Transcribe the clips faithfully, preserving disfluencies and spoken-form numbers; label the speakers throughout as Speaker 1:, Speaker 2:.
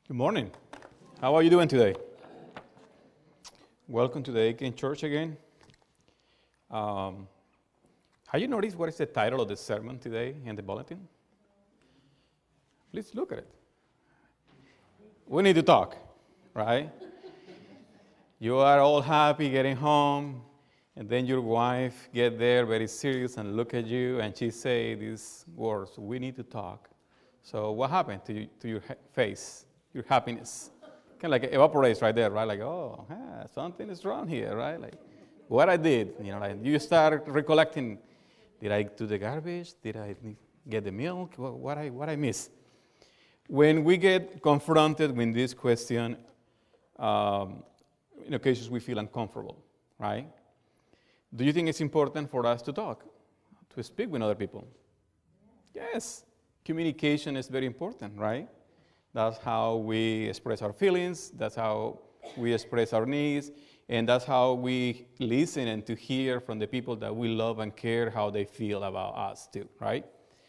Speaker 1: Good morning. How are you doing today? Welcome to the Aiken Church again. Um, have you noticed what is the title of the sermon today in the bulletin? Please look at it. We need to talk, right? You are all happy getting home, and then your wife get there very serious and look at you, and she say these words, "We need to talk." So what happened to you, to your ha- face, your happiness? Kind of like evaporates right there, right? Like, oh, ah, something is wrong here, right? Like, what I did, you know, like you start recollecting, did I do the garbage? Did I get the milk? What, what I what I miss? When we get confronted with this question, um, in occasions we feel uncomfortable, right? Do you think it's important for us to talk, to speak with other people? Yes. Communication is very important, right? That's how we express our feelings, that's how we express our needs, and that's how we listen and to hear from the people that we love and care how they feel about us too, right?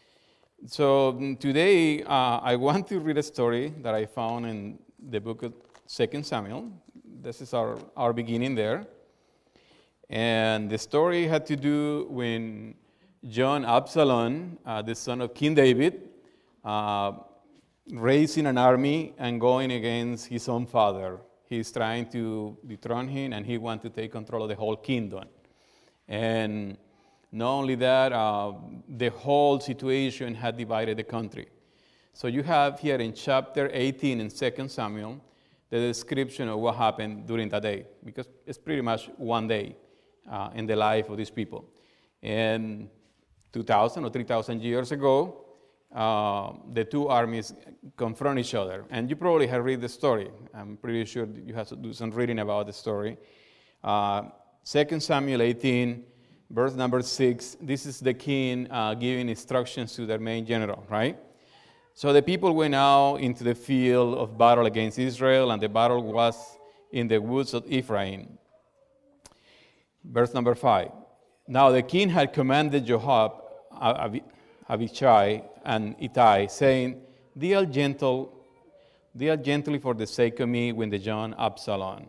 Speaker 1: So mm, today uh, I want to read a story that I found in the book of Second Samuel. This is our, our beginning there. And the story had to do when John Absalom, uh, the son of King David, uh, raising an army and going against his own father. He's trying to dethrone him, and he wants to take control of the whole kingdom. And not only that, uh, the whole situation had divided the country. So you have here in chapter eighteen in Second Samuel the description of what happened during that day, because it's pretty much one day uh, in the life of these people. And two thousand or three thousand years ago, Uh, the two armies confront each other. And you probably have read the story. I'm pretty sure you have to do some reading about the story. Uh, Second Samuel eighteen, verse number six, this is the king uh, giving instructions to their main general, right? So the people went out into the field of battle against Israel, and the battle was in the woods of Ephraim. Verse number five. Now the king had commanded Joab, Ab- Abishai, and Ittai, saying, Deal gentle, deal gently for the sake of me when the John Absalom.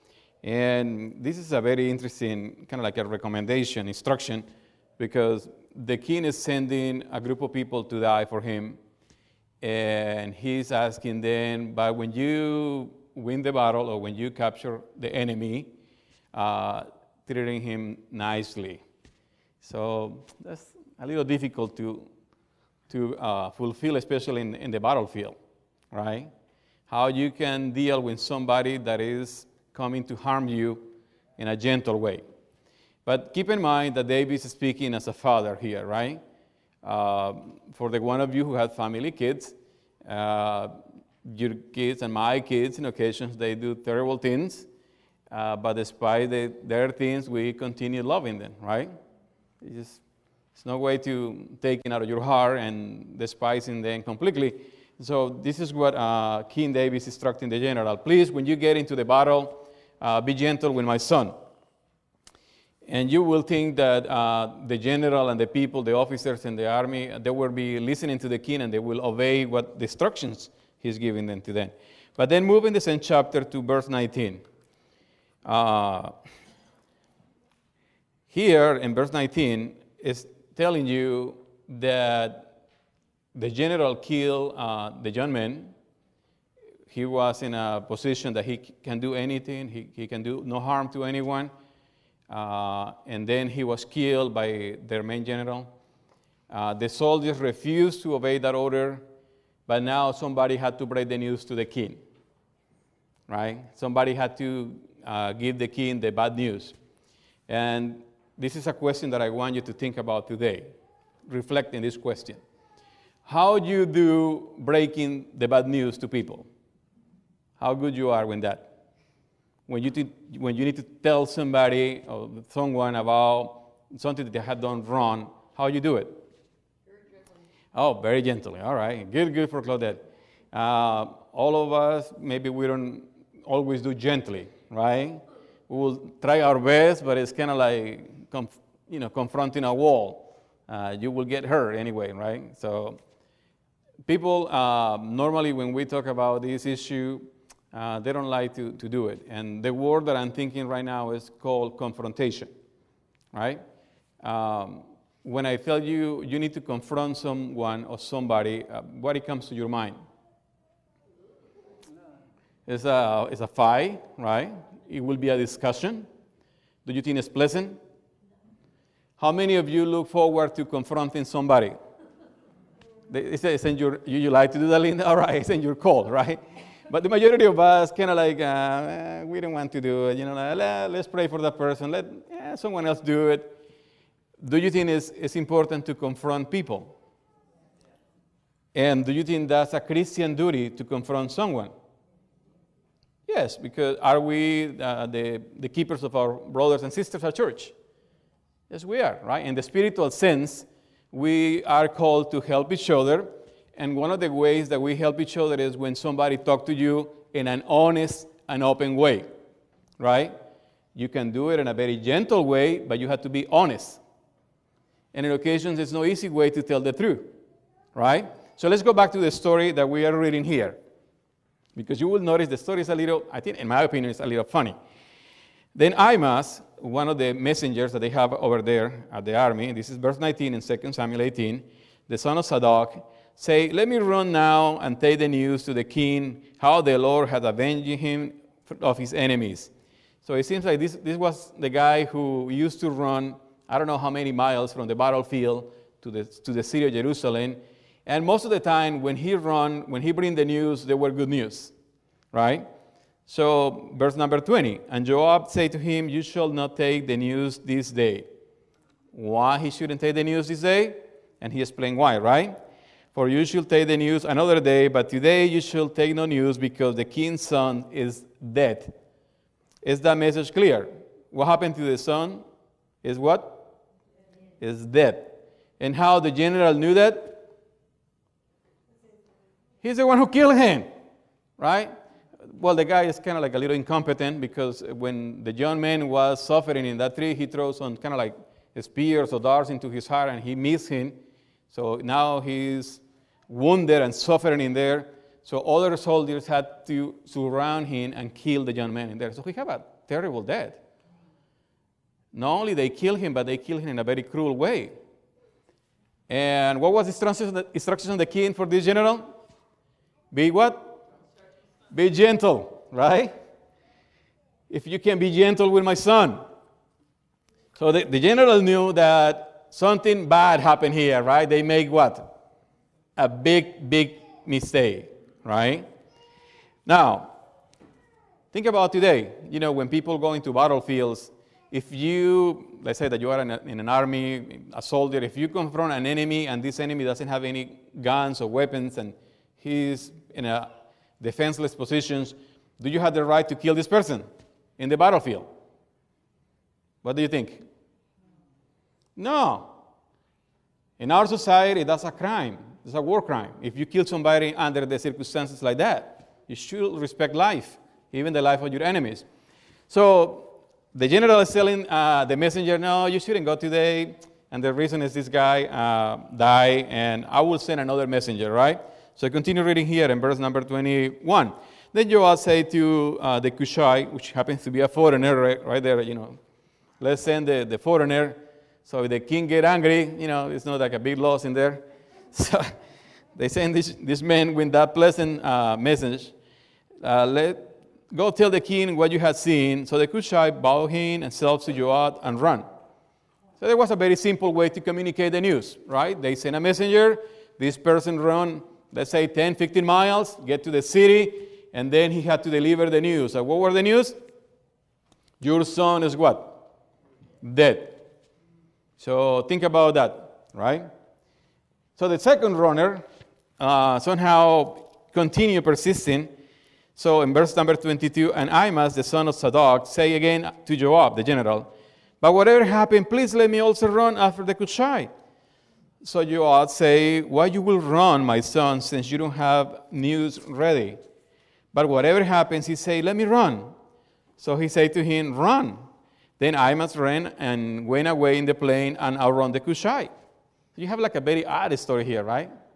Speaker 1: And this is a very interesting, kind of like a recommendation, instruction, because the king is sending a group of people to die for him, and he's asking them, but when you win the battle or when you capture the enemy, uh, treating him nicely. So that's a little difficult to to uh, fulfill, especially in, in the battlefield, right? How you can deal with somebody that is coming to harm you in a gentle way. But keep in mind that David is speaking as a father here, right? Uh, for the one of you who have family kids, uh, your kids and my kids, in occasions, they do terrible things, uh, but despite the, their things, we continue loving them, right? It's just It's no way to take it out of your heart and despising them completely. So this is what uh, King David is instructing the general. Please, when you get into the battle, uh, be gentle with my son. And you will think that uh, the general and the people, the officers in the army, they will be listening to the king and they will obey what the instructions he's giving them to them. But then move in the same chapter to verse nineteen. Uh, here in verse nineteen is telling you that the general killed uh, the young man. He was in a position that he can do anything. He, he can do no harm to anyone. Uh, and then he was killed by their main general. Uh, the soldiers refused to obey that order, but now somebody had to break the news to the king, right? Somebody had to uh, give the king the bad news. And this is a question that I want you to think about today. Reflect in this question. How do you do breaking the bad news to people? How good you are with that? When you, t- when you need to tell somebody or someone about something that they have done wrong, how you do it?
Speaker 2: Very gently.
Speaker 1: Oh, very gently. All right. Good, good for Claudette. Uh, all of us, maybe we don't always do gently, right? We will try our best, but it's kind of like Conf- you know, confronting a wall. Uh, you will get hurt anyway, right? So People, uh, normally when we talk about this issue, uh, they don't like to, to do it. And the word that I'm thinking right now is called confrontation, right? Um, when I tell you you need to confront someone or somebody, uh, what it comes to your mind? It's a, it's a fight, right? It will be a discussion. Do you think it's pleasant? How many of you look forward to confronting somebody? It's, it's in your, you, you like to do that, Linda? All right, it's in your call, right? But the majority of us kind of like, uh, eh, we don't want to do it. You know, let, let's pray for that person. Let eh, someone else do it. Do you think it's, it's important to confront people? And do you think that's a Christian duty to confront someone? Yes, because are we uh, the, the keepers of our brothers and sisters at church? Yes, we are, right? In the spiritual sense, we are called to help each other, and one of the ways that we help each other is when somebody talks to you in an honest and open way, right? You can do it in a very gentle way, but you have to be honest. And in occasions, there's no easy way to tell the truth, right? So let's go back to the story that we are reading here, because you will notice the story is a little, I think, in my opinion, it's a little funny. Then Ahimaaz, one of the messengers that they have over there at the army, this is verse nineteen in Second Samuel eighteen, the son of Zadok, say, let me run now and take the news to the king, how the Lord had avenged him of his enemies. So it seems like this, this was the guy who used to run, I don't know how many miles from the battlefield to the, to the city of Jerusalem. And most of the time when he run, when he bring the news, they were good news, right? So, verse number twenty, and Joab said to him, you shall not take the news this day. Why he shouldn't take the news this day? And he explained why, right? For you shall take the news another day, but today you shall take no news because the king's son is dead. Is that message clear? What happened to the son is what? Is dead. And how the general knew that? He's the one who killed him, right? Well, the guy is kind of like a little incompetent because when the young man was suffering in that tree, he throws some kind of like spears or darts into his heart and he missed him. So now he's wounded and suffering in there. So other soldiers had to surround him and kill the young man in there. So he had a terrible death. Not only they killed him, but they killed him in a very cruel way. And what was the instruction of the king for this general? Be what? Be gentle, right? If you can be gentle with my son. So the, the general knew that something bad happened here, right? They make what? A big, big mistake, right? Now, think about today. You know, when people go into battlefields, if you, let's say that you are in, a, in an army, a soldier, if you confront an enemy and this enemy doesn't have any guns or weapons and he's in a defenseless positions, do you have the right to kill this person in the battlefield? What do you think? No. In our society, that's a crime. It's a war crime. If you kill somebody under the circumstances like that, you should respect life, even the life of your enemies. So the general is telling uh, the messenger, no, you shouldn't go today. And the reason is this guy uh, died, and I will send another messenger, right? So continue reading here in verse number twenty-one. Then Joab said to uh, the Cushite, which happens to be a foreigner right, right there, you know, let's send the, the foreigner. So if the king get angry, you know, it's not like a big loss in there. So they send this, this man with that pleasant uh, message. Uh, let go tell the king what you had seen. So the Cushite bowed him and said to Joab and run. So there was a very simple way to communicate the news, right? They send a messenger. This person run, let's say, ten, fifteen miles, get to the city, and then he had to deliver the news. So what were the news? Your son is what? Dead. So think about that, right? So the second runner uh, somehow continued persisting. So in verse number twenty-two, and Ahimaaz, the son of Zadok, say again to Joab, the general, but whatever happened, please let me also run after the Cushite. So Joab say, why you will run, my son, since you don't have news ready? But whatever happens, he say, let me run. So he said to him, run. Then Ahimaaz ran and went away in the plain and outrun the Cushite. You have like a very odd story here, right?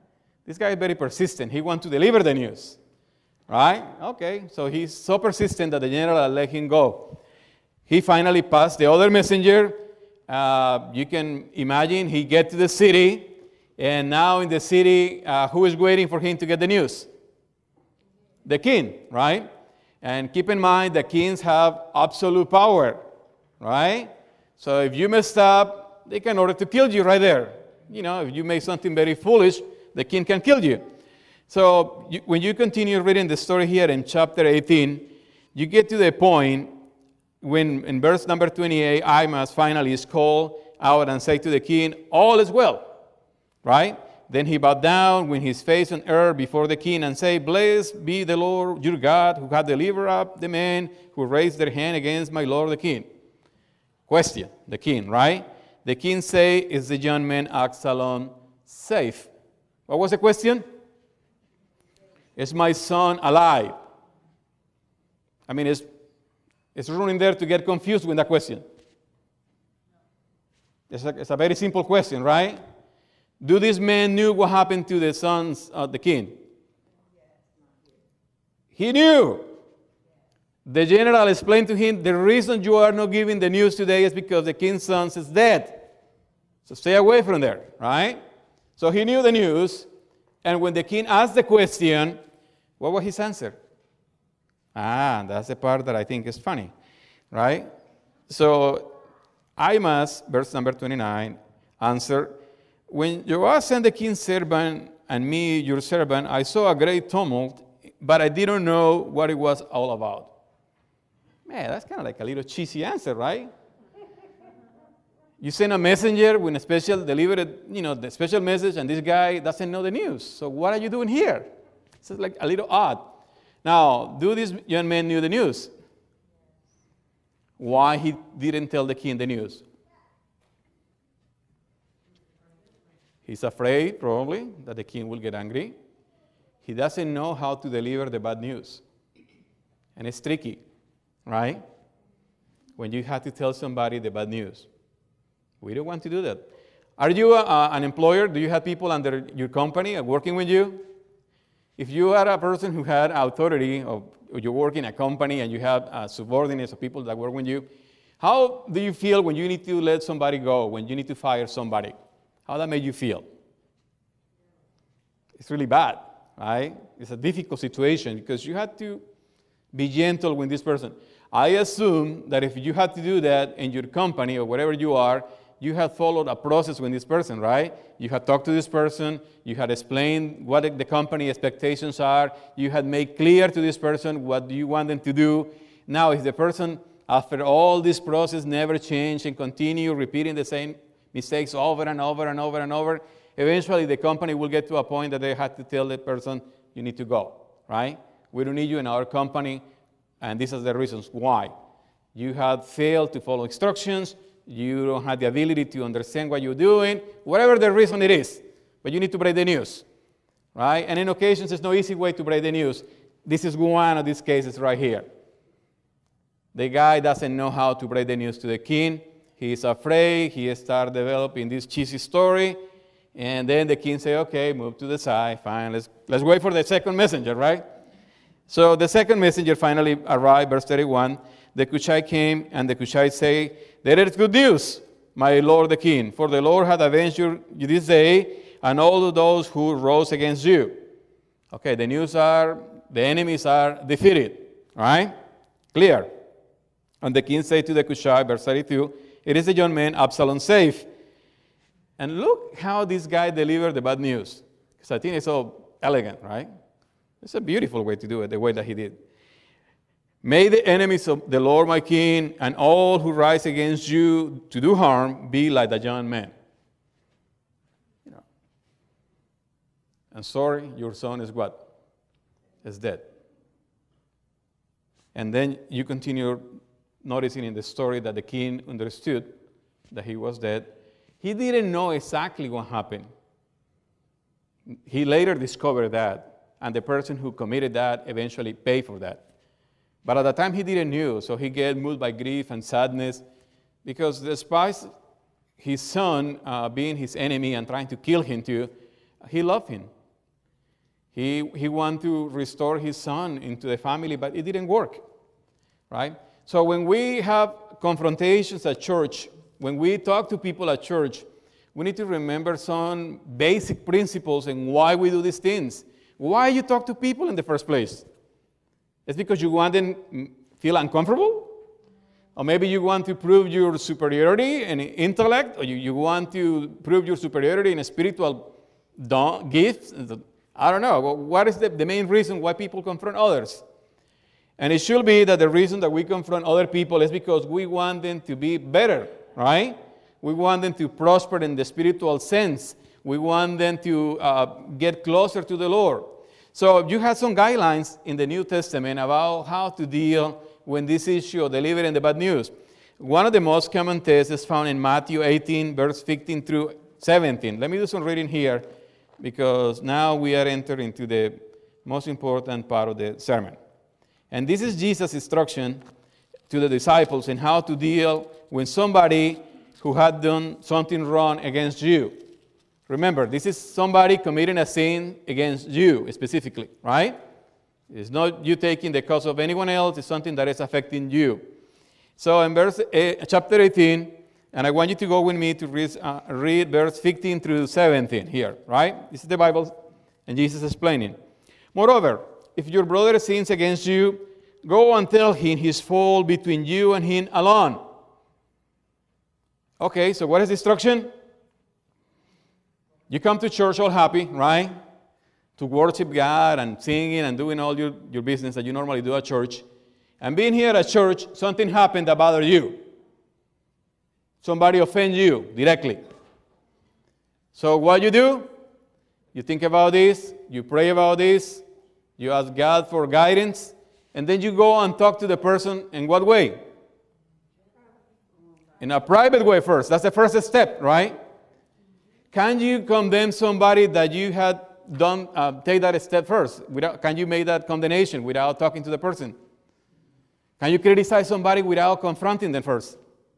Speaker 1: This guy is very persistent. He wants to deliver the news. Right? Okay, so he's so persistent that the general let him go. He finally passed the other messenger. Uh, you can imagine he gets to the city, and now in the city, uh, who is waiting for him to get the news? The king, right? And keep in mind, the kings have absolute power, right? So if you messed up, they can order to kill you right there. You know, if you make something very foolish, the king can kill you. So you, when you continue reading the story here in chapter eighteen, you get to the point when in verse number twenty-eight, Ahimaaz finally is called out and say to the king, all is well, right? Then he bowed down with his face on earth before the king and say, blessed be the Lord your God who hath delivered up the men who raised their hand against my lord the king. Question, the king, right? The king say, is the young man Absalom safe? What was the question? Is my son alive? I mean, it's, it's running there to get confused with that question. It's a, it's a very simple question, right? Do these men knew what happened to the sons of the king? He knew. The general explained to him, the reason you are not giving the news today is because the king's son is dead. So stay away from there, right? So he knew the news, and when the king asked the question, what was his answer? Ah, that's the part that I think is funny, right? So Ahimaaz, verse number twenty-nine, answered, when Joash sent the king's servant and me, your servant, I saw a great tumult, but I didn't know what it was all about. Man, that's kind of like a little cheesy answer, right? You send a messenger with a special delivered, you know, the special message, and this guy doesn't know the news. So what are you doing here? It's like a little odd. Now, do these young men knew the news? Why he didn't tell the king the news? He's afraid, probably, that the king will get angry. He doesn't know how to deliver the bad news. And it's tricky, right? When you have to tell somebody the bad news. We don't want to do that. Are you a, an employer? Do you have people under your company working with you? If you are a person who had authority, or you work in a company and you have uh, subordinates or people that work with you, how do you feel when you need to let somebody go, when you need to fire somebody? How that made you feel? It's really bad, right? It's a difficult situation because you have to be gentle with this person. I assume that if you had to do that in your company or wherever you are, you have followed a process with this person, right? You had talked to this person, you had explained what the company expectations are, you had made clear to this person what you want them to do. Now, if the person, after all this process, never changed and continue repeating the same mistakes over and over and over and over, eventually the company will get to a point that they have to tell the person, you need to go, right? We don't need you in our company, and these are the reasons why. You have failed to follow instructions, you don't have the ability to understand what you're doing, whatever the reason it is, but you need to break the news, right? And in occasions, there's no easy way to break the news. This is one of these cases right here. The guy doesn't know how to break the news to the king. He is afraid. He starts developing this cheesy story. And then the king says, okay, move to the side. Fine, let's, let's wait for the second messenger, right? So the second messenger finally arrived, verse thirty-one. The Cushite came, and the Cushite say, there is good news, my lord the king, for the Lord hath avenged you this day, and all of those who rose against you. Okay, the news are, the enemies are defeated, right? Clear. And the king said to the Cushite, verse thirty-two, it is the young man Absalom safe. And look how this guy delivered the bad news. Because I think it's so elegant, right? It's a beautiful way to do it, the way that he did. May the enemies of the Lord my king and all who rise against you to do harm be like the young man. You know. And sorry, your son is what? Is dead. And then you continue noticing in the story that the king understood that he was dead. He didn't know exactly what happened. He later discovered that, and the person who committed that eventually paid for that. But at the time he didn't know, so he get moved by grief and sadness, because despite his son uh, being his enemy and trying to kill him too, he loved him. He, he wanted to restore his son into the family, but it didn't work, right? So when we have confrontations at church, when we talk to people at church, we need to remember some basic principles and why we do these things. Why you talk to people in the first place? It's because you want them to feel uncomfortable? Or maybe you want to prove your superiority in intellect, or you, you want to prove your superiority in spiritual gifts. I don't know. What is the, the main reason why people confront others? And it should be that the reason that we confront other people is because we want them to be better, right? We want them to prosper in the spiritual sense. We want them to uh, get closer to the Lord. So you have some guidelines in the New Testament about how to deal with this issue of delivering the bad news. One of the most common texts is found in Matthew eighteen, verse fifteen through seventeen. Let me do some reading here, because now we are entering into the most important part of the sermon. And this is Jesus' instruction to the disciples in how to deal with somebody who had done something wrong against you. Remember, this is somebody committing a sin against you specifically, right? It's not you taking the cause of anyone else. It's something that is affecting you. So in verse uh, chapter eighteen, and I want you to go with me to read, uh, read verse fifteen through seventeen here, right? This is the Bible, and Jesus is explaining. Moreover, if your brother sins against you, go and tell him his fault between you and him alone. Okay, so what is the instruction? You come to church all happy, right? To worship God and singing and doing all your, your business that you normally do at church. And being here at church, something happened that bothered you. Somebody offended you directly. So what you do? You think about this, you pray about this, you ask God for guidance, and then you go and talk to the person in what way? In a private way first. That's the first step, right? Can you condemn somebody that you had done, uh, take that step first? Without, can you make that condemnation without talking to the person? Can you criticize somebody without confronting them first?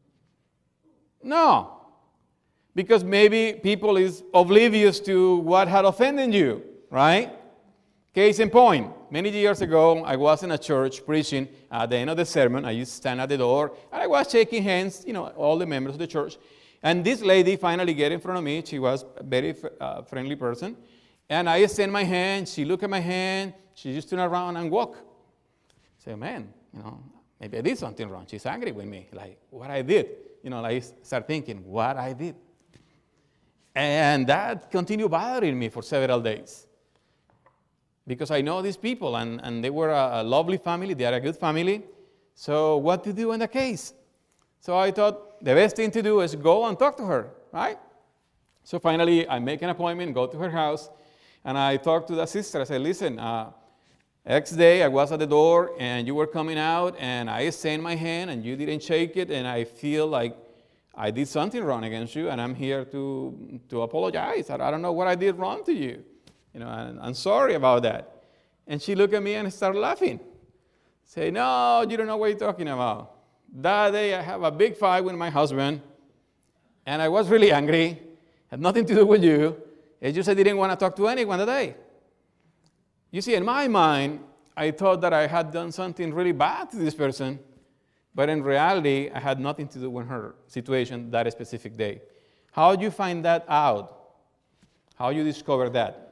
Speaker 1: No. Because maybe people is oblivious to what had offended you, right? Case in point, many years ago, I was in a church preaching. At the end of the sermon, I used to stand at the door, and I was shaking hands, you know, all the members of the church. And this lady finally get in front of me. She was a very uh, friendly person. And I extend my hand. She look at my hand. She just turn around and walk. I say, man, you know, maybe I did something wrong. She's angry with me, like what I did. You know, like start thinking what I did. And that continued bothering me for several days. Because I know these people, and, and they were a, a lovely family. They are a good family. So what to do in that case? So I thought the best thing to do is go and talk to her, right? So finally, I make an appointment, go to her house, and I talk to the sister. I said, listen, uh, X day I was at the door, and you were coming out, and I extend my hand, and you didn't shake it, and I feel like I did something wrong against you, and I'm here to, to apologize. I, I don't know what I did wrong to you. You know, and I'm sorry about that. And she looked at me and started laughing. Say, no, you don't know what you're talking about. That day I have a big fight with my husband, and I was really angry. Had nothing to do with you. It's just I didn't want to talk to anyone that day. You see, in my mind, I thought that I had done something really bad to this person, but in reality, I had nothing to do with her situation that specific day. How do you find that out? How do you discover that?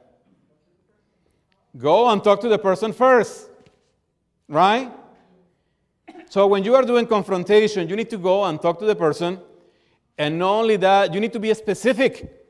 Speaker 1: Go and talk to the person first, right? So when you are doing confrontation, you need to go and talk to the person. And not only that, you need to be specific.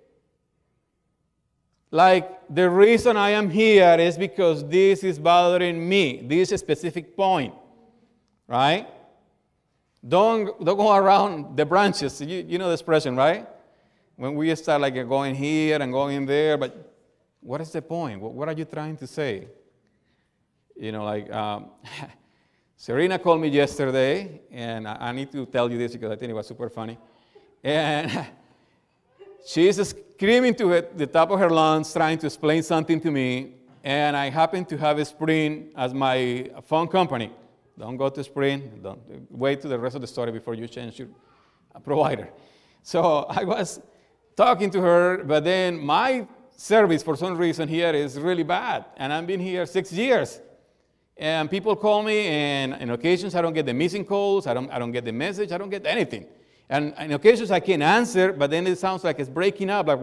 Speaker 1: Like, the reason I am here is because this is bothering me, this specific point, right? Don't, don't go around the branches. You, you know the expression, right? When we start like going here and going there, but what is the point? What, what are you trying to say? You know, like, um, Serena called me yesterday, and I, I need to tell you this because I think it was super funny. And she's screaming to it, the top of her lungs, trying to explain something to me, and I happen to have Sprint as my phone company. Don't go to Sprint. Don't wait to the rest of the story before you change your provider. So I was talking to her, but then my service for some reason here is really bad, and I've been here six years. And people call me, and on occasions I don't get the missing calls, I don't, I don't get the message, I don't get anything. And on occasions I can answer, but then it sounds like it's breaking up, like,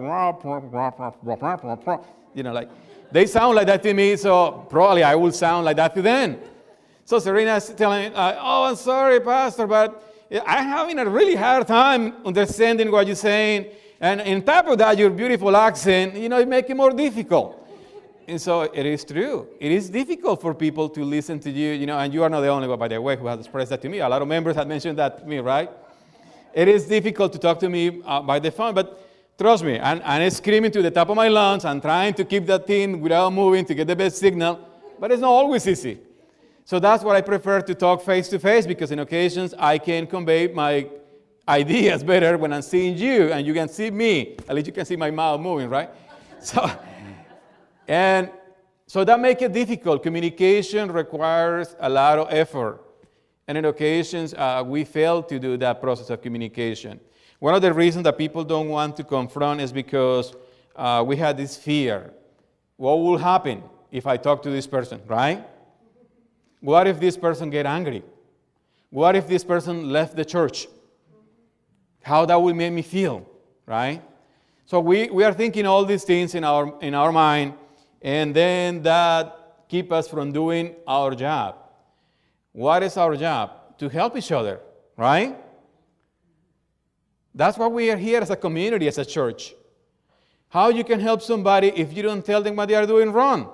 Speaker 1: you know, like, they sound like that to me, so probably I will sound like that to them. So Serena's telling me, uh, oh, I'm sorry, Pastor, but I'm having a really hard time understanding what you're saying. And on top of that, your beautiful accent, you know, it makes it more difficult. And so it is true. It is difficult for people to listen to you, you know, and you are not the only one, by the way, who has expressed that to me. A lot of members have mentioned that to me, right? It is difficult to talk to me uh, by the phone, but trust me, I'm, I'm screaming to the top of my lungs. I'm trying to keep that thing without moving to get the best signal, but it's not always easy. So that's why I prefer to talk face-to-face, because in occasions I can convey my ideas better when I'm seeing you, and you can see me. At least you can see my mouth moving, right? So, and so that makes it difficult. Communication requires a lot of effort. And in occasions, uh, we fail to do that process of communication. One of the reasons that people don't want to confront is because uh, we have this fear. What will happen if I talk to this person, right? What if this person get angry? What if this person left the church? How that will make me feel, right? So we, we are thinking all these things in our, in our mind, and then that keeps us from doing our job. What is our job? To help each other, right? That's why we are here as a community, as a church. How you can help somebody if you don't tell them what they are doing wrong?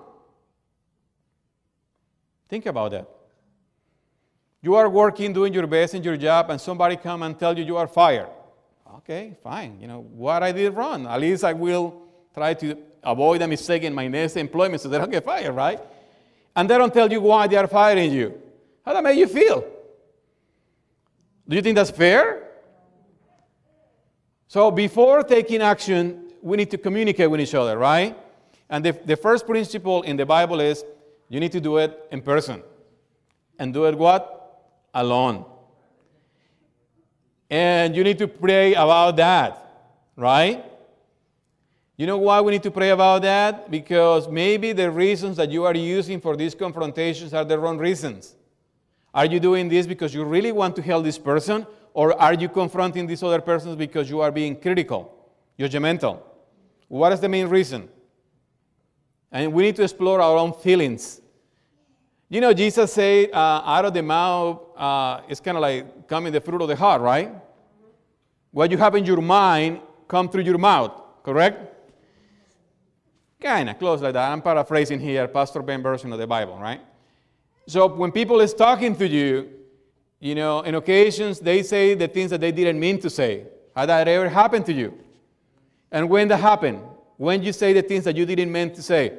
Speaker 1: Think about that. You are working, doing your best in your job, and somebody come and tell you you are fired. Okay, fine. You know, what I did wrong. At least I will try to avoid a mistake in my next employment so they don't get fired, right? And they don't tell you why they are firing you. How does that make you feel? Do you think that's fair? So before taking action, we need to communicate with each other, right? And the, the first principle in the Bible is you need to do it in person. And do it what? Alone. And you need to pray about that, right? You know why we need to pray about that? Because maybe the reasons that you are using for these confrontations are the wrong reasons. Are you doing this because you really want to help this person? Or are you confronting these other persons because you are being critical, judgmental? What is the main reason? And we need to explore our own feelings. You know, Jesus said, uh, out of the mouth, uh, it's kind of like coming the fruit of the heart, right? What you have in your mind comes through your mouth, correct? Kind of close like that. I'm paraphrasing here, Pastor Ben version of the Bible, right? So when people is talking to you, you know, in occasions they say the things that they didn't mean to say. Has that ever happened to you? And when that happened? When you say the things that you didn't mean to say?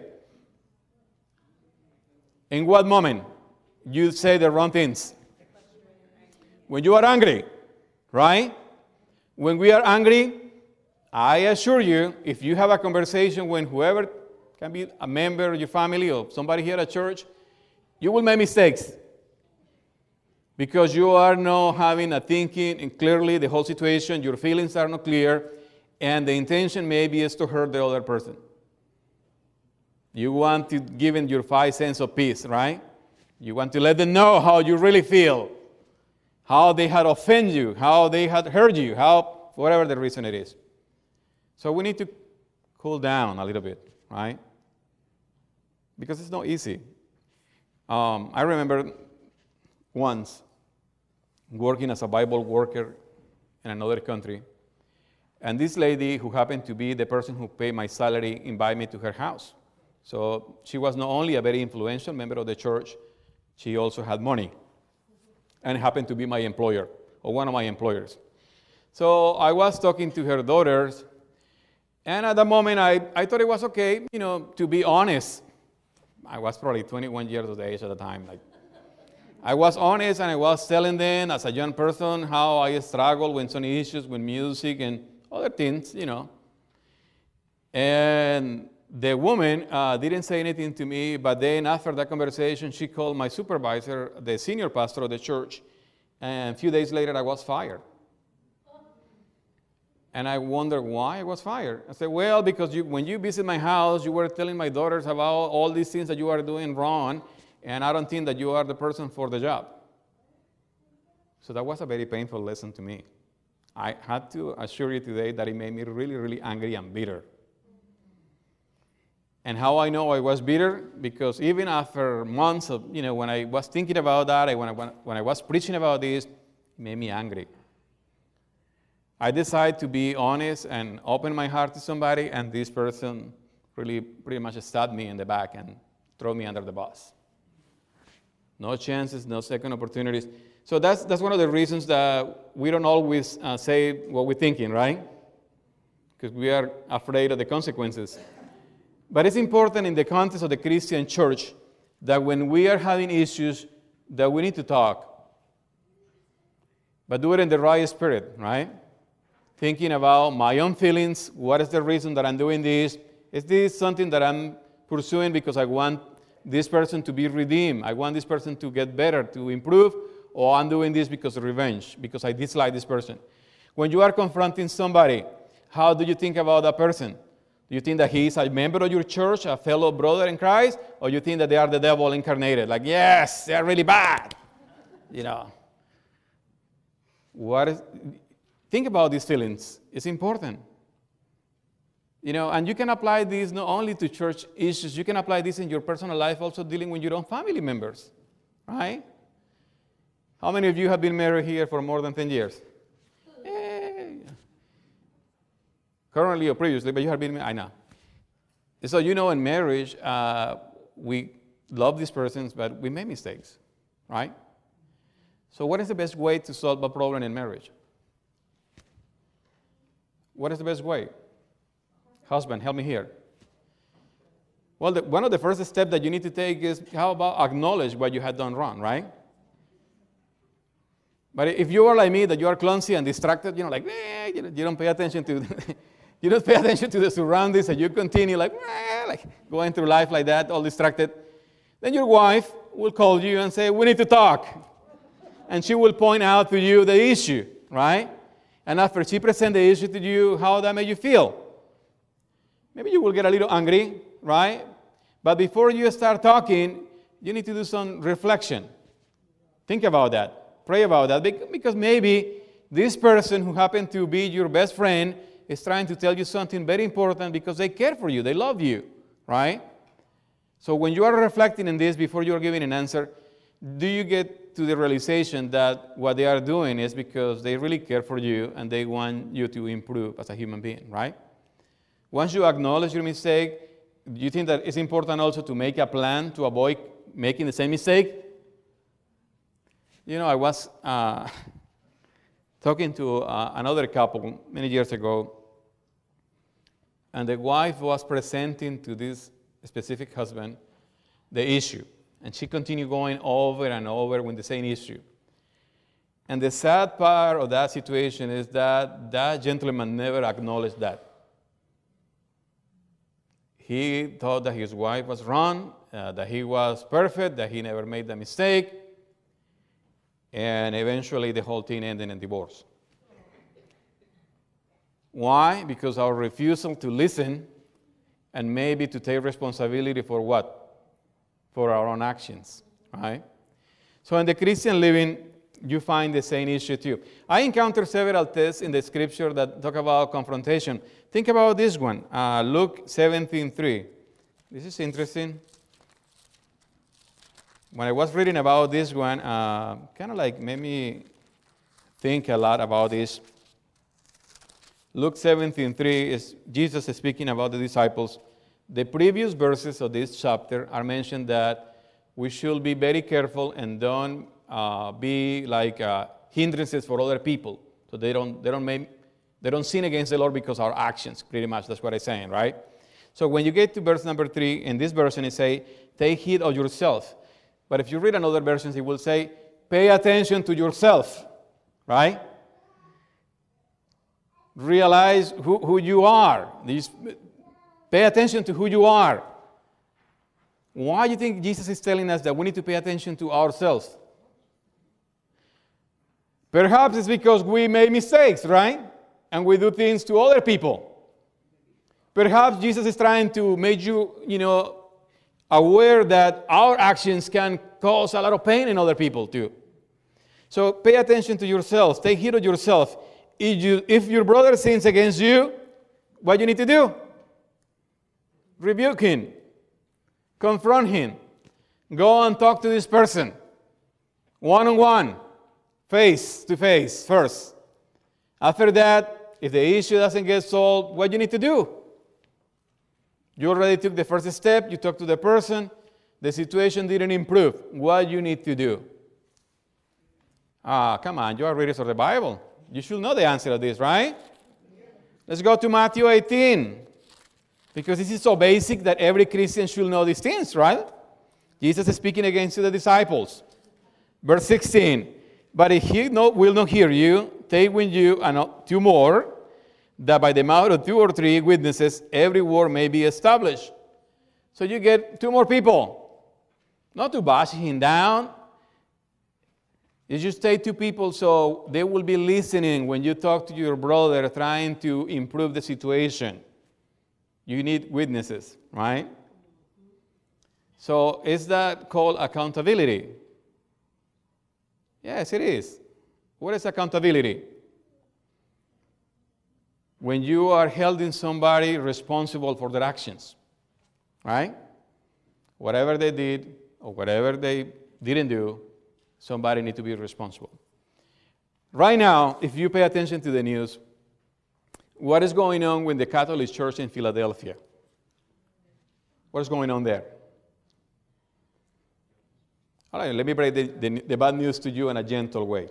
Speaker 1: In what moment you say the wrong things? When you are angry, right? When we are angry, I assure you, if you have a conversation with whoever, can be a member of your family or somebody here at church, you will make mistakes because you are not having a thinking and clearly the whole situation, your feelings are not clear, and the intention maybe is to hurt the other person. You want to give them your five cents of peace, right? You want to let them know how you really feel, how they had offended you, how they had hurt you, how, whatever the reason it is. So we need to cool down a little bit, right? Because it's not easy. Um, I remember once working as a Bible worker in another country, and this lady who happened to be the person who paid my salary invited me to her house. So she was not only a very influential member of the church, she also had money and happened to be my employer, or one of my employers. So I was talking to her daughters, and at that moment I, I thought it was okay, you know, to be honest. I was probably twenty-one years of age at the time. Like, I was honest, and I was telling them as a young person how I struggled with some issues with music and other things, you know. And the woman uh, didn't say anything to me, but then after that conversation, she called my supervisor, the senior pastor of the church, and a few days later I was fired. And I wondered why I was fired. I said, well, because you, when you visit my house, you were telling my daughters about all these things that you are doing wrong, and I don't think that you are the person for the job. So that was a very painful lesson to me. I had to assure you today that it made me really, really angry and bitter. And how I know I was bitter? Because even after months of, you know, when I was thinking about that, I, when, I, when I was preaching about this, it made me angry. I decided to be honest and open my heart to somebody, and this person really pretty much stabbed me in the back and threw me under the bus. No chances, no second opportunities. So that's, that's one of the reasons that we don't always uh, say what we're thinking, right? Because we are afraid of the consequences. But it's important in the context of the Christian church that when we are having issues, that we need to talk. But do it in the right spirit, right? Thinking about my own feelings, what is the reason that I'm doing this? Is this something that I'm pursuing because I want this person to be redeemed? I want this person to get better, to improve? Or I'm doing this because of revenge, because I dislike this person? When you are confronting somebody, how do you think about that person? Do you think that he is a member of your church, a fellow brother in Christ? Or you think that they are the devil incarnated? Like, yes, they're really bad. You know. What is... Think about these feelings. It's important. You know, and you can apply this not only to church issues, you can apply this in your personal life, also dealing with your own family members, right? How many of you have been married here for more than ten years? Eh, currently or previously, but you have been, I know. So, you know, in marriage, uh, we love these persons, but we make mistakes, right? So what is the best way to solve a problem in marriage? What is the best way? Husband, help me here. Well, the, one of the first steps that you need to take is, how about acknowledge what you had done wrong, right? But if you are like me, that you are clumsy and distracted, you know, like, eh, you don't pay attention to, you don't pay attention to the surroundings, and you continue like, eh, like going through life like that, all distracted, then your wife will call you and say, we need to talk. And she will point out to you the issue, right? And after she presents the issue to you, how that made you feel? Maybe you will get a little angry, right? But before you start talking, you need to do some reflection. Think about that. Pray about that. Because maybe this person who happened to be your best friend is trying to tell you something very important because they care for you. They love you, right? So when you are reflecting in this before you are giving an answer, do you get to the realization that what they are doing is because they really care for you and they want you to improve as a human being, right? Once you acknowledge your mistake, do you think that it's important also to make a plan to avoid making the same mistake? You know, I was uh, talking to uh, another couple many years ago, and the wife was presenting to this specific husband the issue. And she continued going over and over with the same issue. And the sad part of that situation is that that gentleman never acknowledged that. He thought that his wife was wrong, uh, that he was perfect, that he never made the mistake. And eventually the whole thing ended in divorce. Why? Because our refusal to listen and maybe to take responsibility for what? For our own actions, right? So in the Christian living, you find the same issue too. I encountered several texts in the scripture that talk about confrontation. Think about this one, uh, Luke seventeen three. This is interesting. When I was reading about this one, uh, kind of like made me think a lot about this. Luke seventeen three is Jesus speaking about the disciples. The previous verses of this chapter are mentioned that we should be very careful and don't uh, be like uh, hindrances for other people, so they don't they don't make they don't sin against the Lord because of our actions. Pretty much, that's what I'm saying, right? So when you get to verse number three, in this version it say, "Take heed of yourself." But if you read another version, it will say, "Pay attention to yourself," right? Realize who, who you are. These. Pay attention to who you are. Why do you think Jesus is telling us that we need to pay attention to ourselves? Perhaps it's because we made mistakes, right? and we do things to other people. Perhaps Jesus is trying to make you, you know, aware that our actions can cause a lot of pain in other people too. So pay attention to yourselves. Take heed of yourself. If, you, if your brother sins against you, what you need to do? Rebuke him. Confront him. Go and talk to this person. One-on-one. Face to face first. After that, if the issue doesn't get solved, what you need to do? You already took the first step. You talked to the person. The situation didn't improve. What you need to do? Ah, come on. You are readers of the Bible. You should know the answer to this, right? Let's go to Matthew eighteen. Because this is so basic that every Christian should know these things, right? Jesus is speaking against the disciples. Verse sixteen. But if he no, will not hear you, take with you and two more, that by the mouth of two or three witnesses every word may be established. So you get two more people. Not to bash him down. You just take two people so they will be listening when you talk to your brother trying to improve the situation. You need witnesses, right? So is that called accountability? Yes, it is. What is accountability? When you are holding somebody responsible for their actions, right? Whatever they did or whatever they didn't do, somebody needs to be responsible. Right now, if you pay attention to the news, what is going on with the Catholic Church in Philadelphia? What is going on there? All right, let me break the, the, the bad news to you in a gentle way.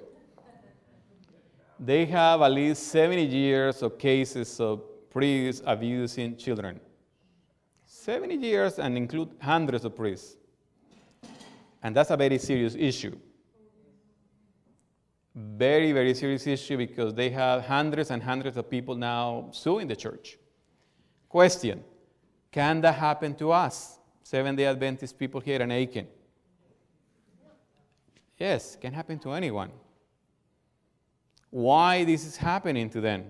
Speaker 1: They have at least seventy years of cases of priests abusing children. seventy years and include hundreds of priests. And that's a very serious issue. Very, very serious issue because they have hundreds and hundreds of people now suing the church. Question, can that happen to us, Seventh-day Adventist people here in Aiken? Yes, can happen to anyone. Why this is happening to them?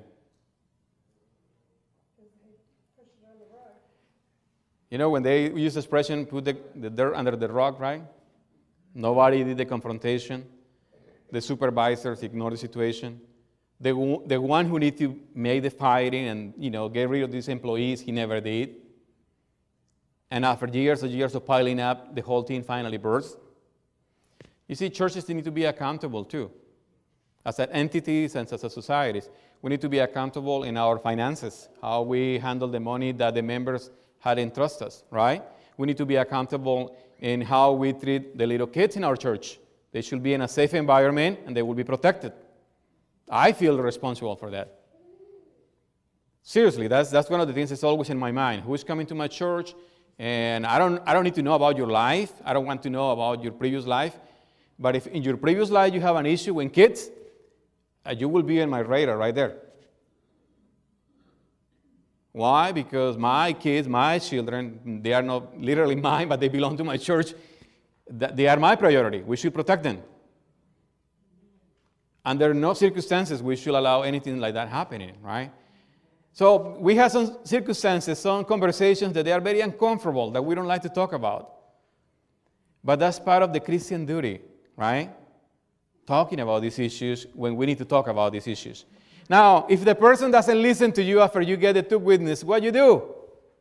Speaker 1: You know, when they use the expression, put the, the dirt under the rock, right? Nobody did the confrontation. The supervisors ignored the situation. The, the one who needed to make the fighting and, you know, get rid of these employees, he never did. And after years and years of piling up, the whole thing finally burst. You see, churches need to be accountable too. As entities and as a societies, we need to be accountable in our finances, how we handle the money that the members had entrusted us, right? We need to be accountable in how we treat the little kids in our church. They should be in a safe environment and they will be protected. I feel responsible for that. Seriously, that's, that's one of the things that's always in my mind. Who is coming to my church? And I don't, I don't need to know about your life. I don't want to know about your previous life. But if in your previous life you have an issue with kids, uh, you will be in my radar right there. Why? Because my kids, my children, they are not literally mine, but they belong to my church. They are my priority. We should protect them. Under no circumstances we should allow anything like that happening, right? So we have some circumstances, some conversations that they are very uncomfortable, that we don't like to talk about. But that's part of the Christian duty, right? Talking about these issues when we need to talk about these issues. Now, if the person doesn't listen to you after you get the two witnesses, what you do?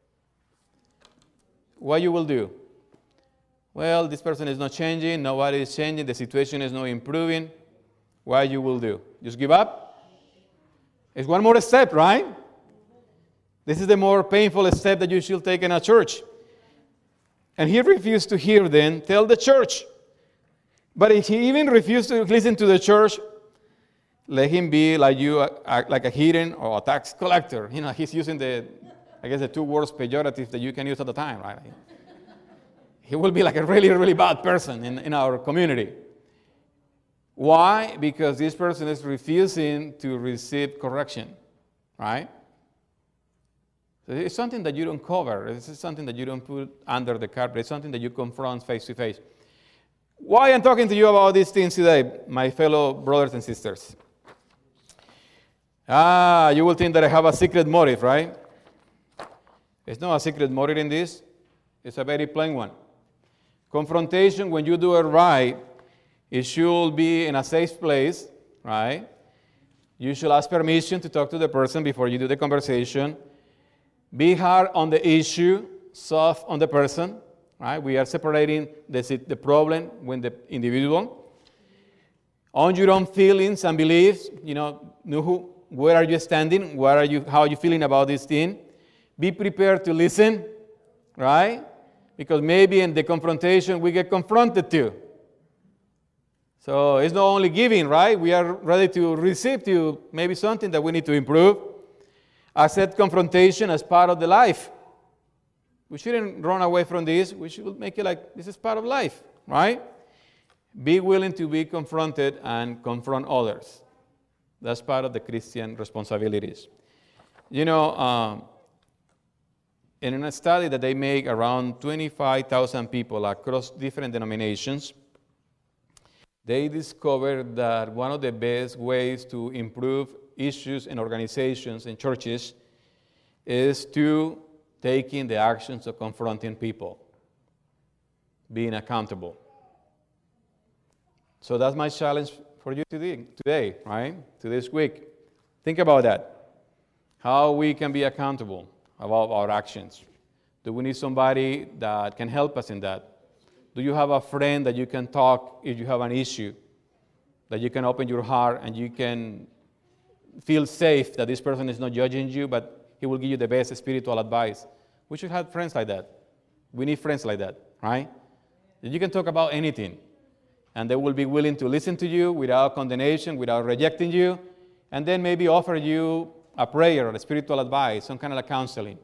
Speaker 1: What you will do? Well, this person is not changing, nobody is changing, the situation is not improving. What you will do? Just give up? It's one more step, right? This is the more painful step that you should take in a church. And he refused to hear them, tell the church. But if he even refused to listen to the church, let him be like you, uh, like a heathen or a tax collector. You know, he's using the, I guess, the two words pejorative that you can use at the time, right? He will be like a really, really bad person in, in our community. Why? Because this person is refusing to receive correction, right? So it's something that you don't cover. It's something that you don't put under the carpet. It's something that you confront face to face. Why I'm talking to you about these things today, my fellow brothers and sisters? Ah, you will think that I have a secret motive, right? It's not a secret motive in this. It's a very plain one. Confrontation, when you do it right, it should be in a safe place, right? You should ask permission to talk to the person before you do the conversation. Be hard on the issue, soft on the person, right? We are separating the, the problem with the individual. Own your own feelings and beliefs. You know, know who, where are you standing? What are you, how are you feeling about this thing? Be prepared to listen, right? Because maybe in the confrontation we get confronted too. So it's not only giving, right? We are ready to receive to maybe something that we need to improve. Accept confrontation as part of the life. We shouldn't run away from this. We should make it like this is part of life, right? Be willing to be confronted and confront others. That's part of the Christian responsibilities. You know, um, in a study that they make around twenty-five thousand people across different denominations, they discovered that one of the best ways to improve issues in organizations and churches is to taking the actions of confronting people, being accountable. So that's my challenge for you today, today, right? To this week. Think about that. How we can be accountable about our actions. Do we need somebody that can help us in that? Do you have a friend that you can talk if you have an issue? That you can open your heart and you can feel safe that this person is not judging you, but he will give you the best spiritual advice. We should have friends like that. We need friends like that, right? That you can talk about anything. And they will be willing to listen to you without condemnation, without rejecting you, and then maybe offer you a prayer or a spiritual advice, some kind of counseling.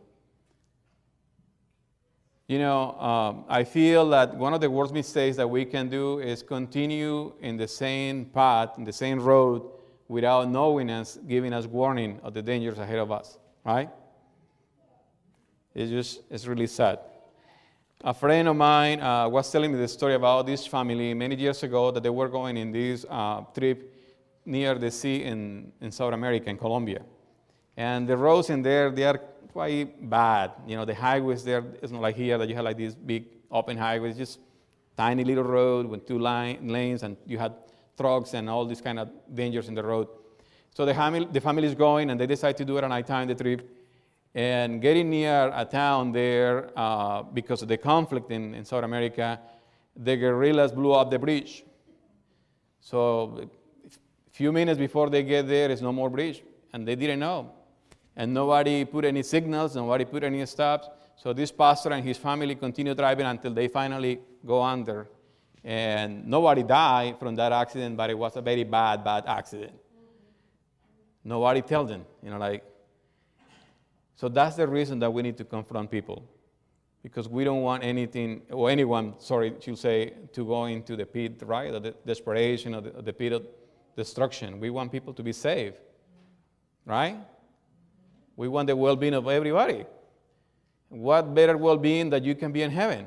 Speaker 1: You know, um, I feel that one of the worst mistakes that we can do is continue in the same path, in the same road, without knowing us, giving us warning of the dangers ahead of us, right? It's just, it's really sad. A friend of mine uh, was telling me the story about this family many years ago that they were going in this uh, trip near the sea in, in South America, in Colombia. And the roads in there, they are quite bad. You know, the highways there, it's not like here that you have like these big open highways, just tiny little road with two line, lanes, and you had trucks and all these kind of dangers in the road. So the family, the family is going, and they decide to do it at night time, the trip. And getting near a town there, uh, because of the conflict in, in South America, the guerrillas blew up the bridge. So a few minutes before they get there, there's no more bridge, and they didn't know. And nobody put any signals, nobody put any stops. So this pastor and his family continue driving until they finally go under. And nobody died from that accident, but it was a very bad, bad accident. Nobody tell them, you know, like. So that's the reason that we need to confront people, because we don't want anything, or anyone, sorry, to say, to go into the pit, right, or the desperation, or the, or the pit of destruction. We want people to be saved, right? We want the well-being of everybody. What better well-being that you can be in heaven?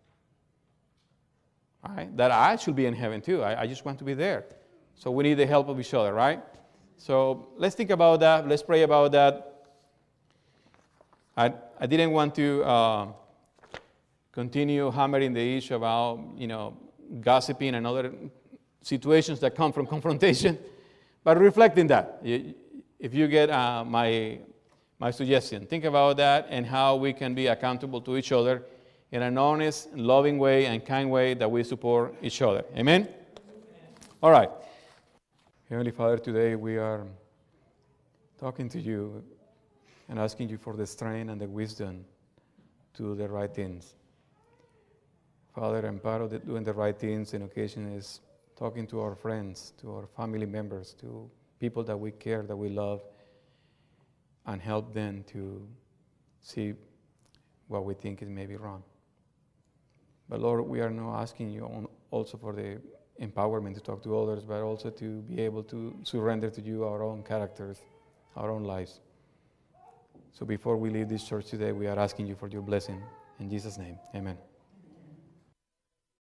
Speaker 1: Right? That I should be in heaven too. I, I just want to be there. So we need the help of each other, right? So let's think about that. Let's pray about that. I, I didn't want to uh, continue hammering the issue about, you know, gossiping and other situations that come from confrontation, but reflecting that. If you get uh, my, my suggestion, think about that and how we can be accountable to each other in an honest, loving way and kind way that we support each other. Amen? Amen. All right. Heavenly Father, today we are talking to you and asking you for the strength and the wisdom to do the right things. Father, and part of the, doing the right things in occasion is talking to our friends, to our family members, to people that we care, that we love, and help them to see what we think is maybe wrong. But Lord, we are now asking you on, also for the empowerment to talk to others, but also to be able to surrender to you our own characters, our own lives. So before we leave this church today, we are asking you for your blessing. In Jesus' name, amen.